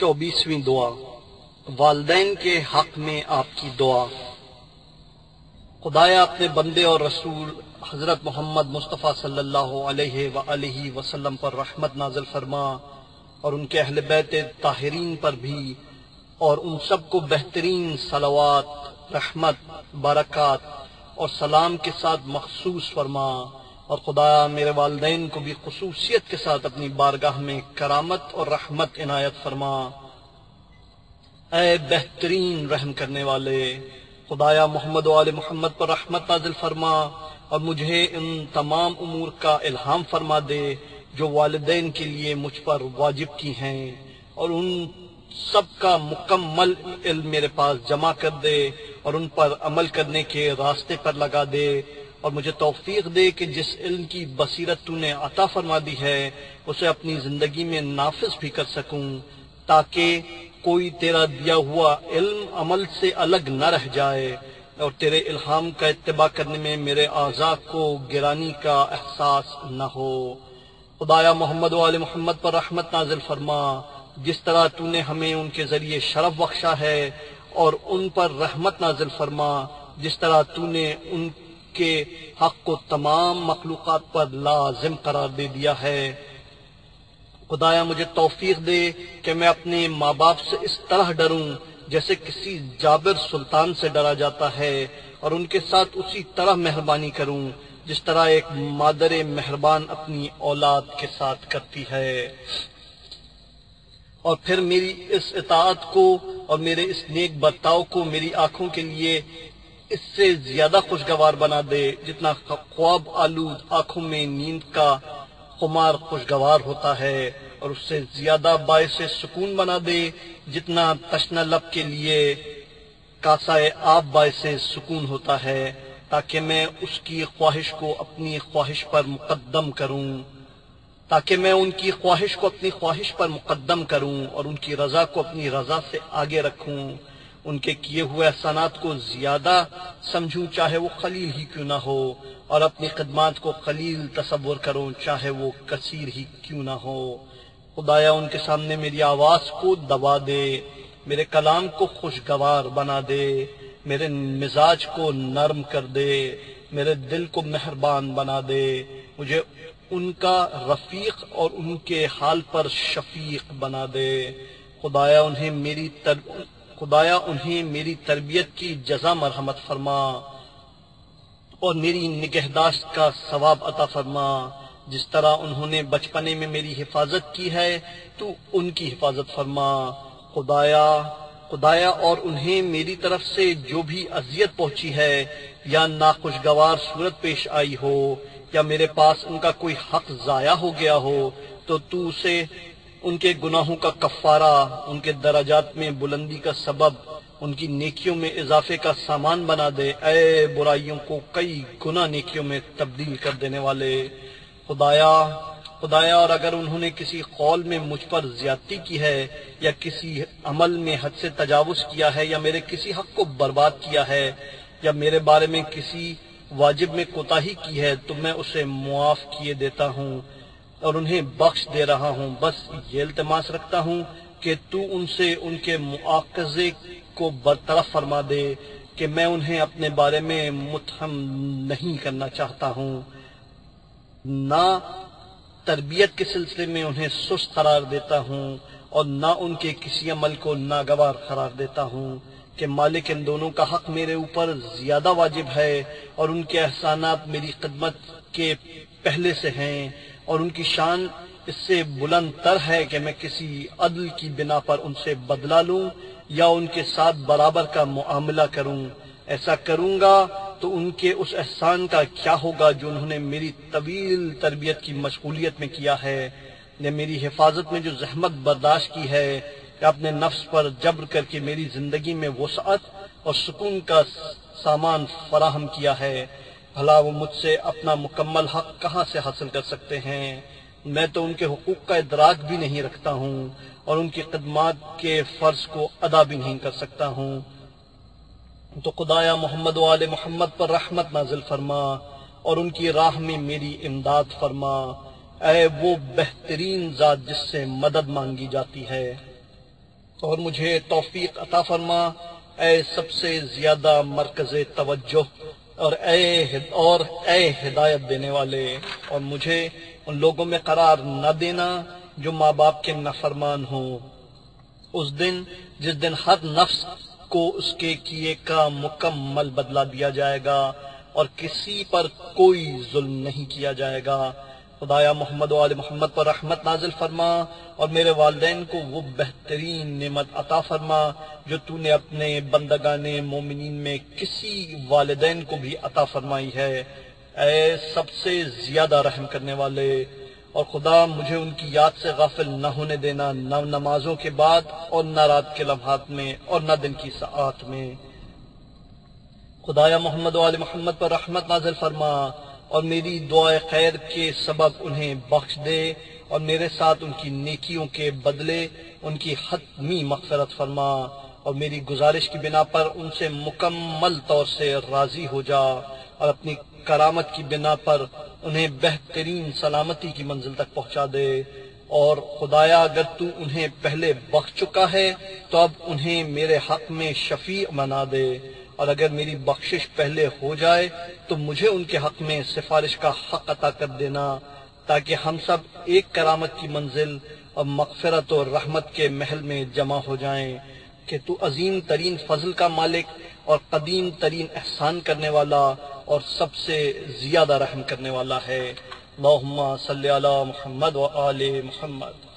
24ویں دعا، والدین کے حق میں آپ کی دعا۔ خدایا اپنے بندے اور رسول حضرت محمد مصطفیٰ صلی اللہ علیہ وآلہ وسلم پر رحمت نازل فرما، اور ان کے اہل بیت طاہرین پر بھی، اور ان سب کو بہترین صلوات، رحمت، برکات اور سلام کے ساتھ مخصوص فرما، اور خدایا میرے والدین کو بھی خصوصیت کے ساتھ اپنی بارگاہ میں کرامت اور رحمت عنایت فرما۔ اے بہترین رحم کرنے والے، خدایا محمد و آل محمد پر رحمت نازل فرما، اور مجھے ان تمام امور کا الہام فرما دے جو والدین کے لیے مجھ پر واجب کی ہیں، اور ان سب کا مکمل علم میرے پاس جمع کر دے، اور ان پر عمل کرنے کے راستے پر لگا دے، اور مجھے توفیق دے کہ جس علم کی بصیرت تو نے عطا فرما دی ہے اسے اپنی زندگی میں نافذ بھی کر سکوں، تاکہ کوئی تیرا دیا ہوا علم عمل سے الگ نہ رہ جائے، اور تیرے الہام کا اتباع کرنے میں میرے اعضاء کو گرانی کا احساس نہ ہو۔ خدایا محمد و آل محمد پر رحمت نازل فرما، جس طرح تو نے ہمیں ان کے ذریعے شرف بخشا ہے، اور ان پر رحمت نازل فرما جس طرح تو نے ان کے حق کو تمام مخلوقات پر لازم قرار دے دیا ہے۔ خدایا مجھے توفیق دے کہ میں اپنے ماں باپ سے اس طرح ڈروں جیسے کسی جابر سلطان سے ڈرا جاتا ہے، اور ان کے ساتھ اسی طرح مہربانی کروں جس طرح ایک مادر مہربان اپنی اولاد کے ساتھ کرتی ہے، اور پھر میری اس اطاعت کو اور میرے اس نیک برتاؤ کو میری آنکھوں کے لیے اس سے زیادہ خوشگوار بنا دے جتنا خواب آلود آنکھوں میں نیند کا خمار خوشگوار ہوتا ہے، اور اس سے زیادہ باعث سکون بنا دے جتنا تشنہ لب کے لیے کاسائے آب باعث سکون ہوتا ہے، تاکہ میں اس کی خواہش کو اپنی خواہش پر مقدم کروں، اور ان کی رضا کو اپنی رضا سے آگے رکھوں، ان کے کیے ہوئے احسانات کو زیادہ سمجھوں چاہے وہ قلیل ہی کیوں نہ ہو، اور اپنی خدمات کو قلیل تصور کروں چاہے وہ کثیر ہی کیوں نہ ہو۔ خدایا ان کے سامنے میری آواز کو دبا دے، میرے کلام کو خوشگوار بنا دے، میرے مزاج کو نرم کر دے، میرے دل کو مہربان بنا دے، مجھے ان کا رفیق اور ان کے حال پر شفیق بنا دے۔ خدایا انہیں میری تربیت کی جزا مرحمت فرما، اور میری نگہداشت کا ثواب عطا فرما، جس طرح انہوں نے بچپنے میں میری حفاظت کی ہے تو ان کی حفاظت فرما۔ خدایا اور انہیں میری طرف سے جو بھی اذیت پہنچی ہے یا ناخوشگوار صورت پیش آئی ہو، یا میرے پاس ان کا کوئی حق ضائع ہو گیا ہو، تو اسے ان کے گناہوں کا کفارہ، ان کے درجات میں بلندی کا سبب، ان کی نیکیوں میں اضافے کا سامان بنا دے، اے برائیوں کو کئی گنا نیکیوں میں تبدیل کر دینے والے۔ خدایا اور اگر انہوں نے کسی قول میں مجھ پر زیادتی کی ہے، یا کسی عمل میں حد سے تجاوز کیا ہے، یا میرے کسی حق کو برباد کیا ہے، یا میرے بارے میں کسی واجب میں کوتاہی کی ہے، تو میں اسے معاف کیے دیتا ہوں اور انہیں بخش دے رہا ہوں۔ بس یہ التماس رکھتا ہوں کہ تو ان سے ان کے مواخذے کو برطرف فرما دے، کہ میں انہیں اپنے بارے میں متہم نہیں کرنا چاہتا ہوں، نہ تربیت کے سلسلے میں انہیں سست قرار دیتا ہوں، اور نہ ان کے کسی عمل کو ناگوار قرار دیتا ہوں، کہ مالک ان دونوں کا حق میرے اوپر زیادہ واجب ہے، اور ان کے احسانات میری خدمت کے پہلے سے ہیں، اور ان کی شان اس سے بلند تر ہے کہ میں کسی عدل کی بنا پر ان سے بدلہ لوں یا ان کے ساتھ برابر کا معاملہ کروں۔ ایسا کروں گا تو ان کے اس احسان کا کیا ہوگا جو انہوں نے میری طویل تربیت کی مشغولیت میں کیا ہے، نے میری حفاظت میں جو زحمت برداشت کی ہے، کہ اپنے نفس پر جبر کر کے میری زندگی میں وسعت اور سکون کا سامان فراہم کیا ہے۔ بھلا وہ مجھ سے اپنا مکمل حق کہاں سے حاصل کر سکتے ہیں؟ میں تو ان کے حقوق کا ادراک بھی نہیں رکھتا ہوں، اور ان کی خدمات کے فرض کو ادا بھی نہیں کر سکتا ہوں۔ تو خدایا محمد و آل محمد پر رحمت نازل فرما، اور ان کی راہ میں میری امداد فرما، اے وہ بہترین ذات جس سے مدد مانگی جاتی ہے۔ اور مجھے توفیق عطا فرما اے سب سے زیادہ مرکز توجہ، اور اے ہدایت دینے والے، اور مجھے ان لوگوں میں قرار نہ دینا جو ماں باپ کے نافرمان ہوں۔ اس دن جس دن ہر نفس کو اس کے کیے کا مکمل بدلہ دیا جائے گا اور کسی پر کوئی ظلم نہیں کیا جائے گا۔ خدایا محمد و آل محمد پر رحمت نازل فرما اور میرے والدین کو وہ بہترین نعمت عطا فرما جو تو نے اپنے بندگان مومنین میں کسی والدین کو بھی عطا فرمائی ہے، اے سب سے زیادہ رحم کرنے والے۔ اور خدا مجھے ان کی یاد سے غافل نہ ہونے دینا، نہ نمازوں کے بعد اور نہ رات کے لمحات میں اور نہ دن کی ساعات میں۔ خدایا محمد و آل محمد پر رحمت نازل فرما اور میری دعائے خیر کے سبب انہیں بخش دے، اور میرے ساتھ ان کی نیکیوں کے بدلے ان کی حتمی مغفرت فرما، اور میری گزارش کی بنا پر ان سے مکمل طور سے راضی ہو جا، اور اپنی کرامت کی بنا پر انہیں بہترین سلامتی کی منزل تک پہنچا دے۔ اور خدایا اگر تو انہیں پہلے بخش چکا ہے تو اب انہیں میرے حق میں شفیع بنا دے، اور اگر میری بخشش پہلے ہو جائے تو مجھے ان کے حق میں سفارش کا حق عطا کر دینا، تاکہ ہم سب ایک کرامت کی منزل اور مغفرت اور رحمت کے محل میں جمع ہو جائیں، کہ تو عظیم ترین فضل کا مالک اور قدیم ترین احسان کرنے والا اور سب سے زیادہ رحم کرنے والا ہے۔ اللہم صلی علی محمد و آل محمد۔